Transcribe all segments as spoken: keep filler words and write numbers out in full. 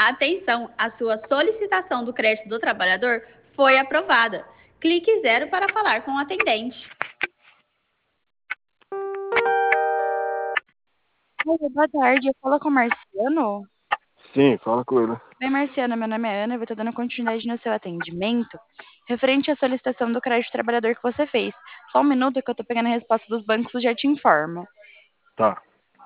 Atenção, a sua solicitação do crédito do trabalhador foi aprovada. Clique zero para falar com o atendente. Oi, boa tarde, eu falo com o Marciano? Sim, fala com ele. Oi, Marciano, meu nome é Ana, eu vou estar dando continuidade no seu atendimento, referente à solicitação do crédito trabalhador que você fez. Só um minuto que eu tô pegando a resposta dos bancos e já te informo. Tá.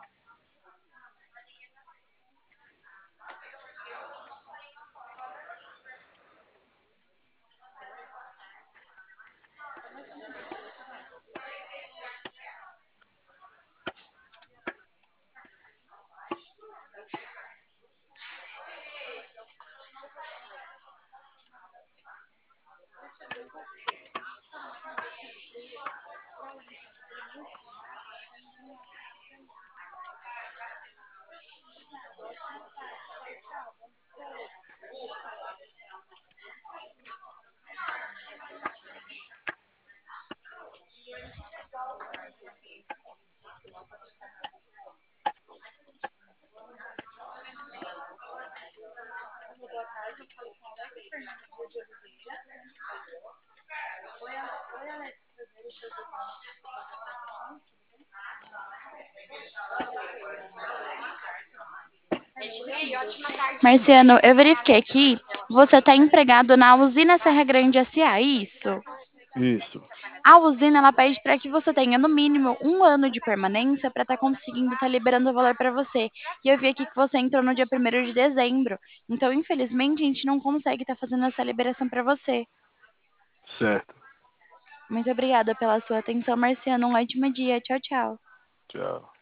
Marciano, eu verifiquei aqui, você está empregado na usina Serra Grande S A, isso? Isso. A usina, ela pede para que você tenha, no mínimo, um ano de permanência para estar conseguindo estar liberando o valor para você. E eu vi aqui que você entrou no dia primeiro de dezembro. Então, infelizmente, a gente não consegue estar fazendo essa liberação para você. Certo. Muito obrigada pela sua atenção, Marciano. Um ótimo dia. Tchau, tchau. Tchau.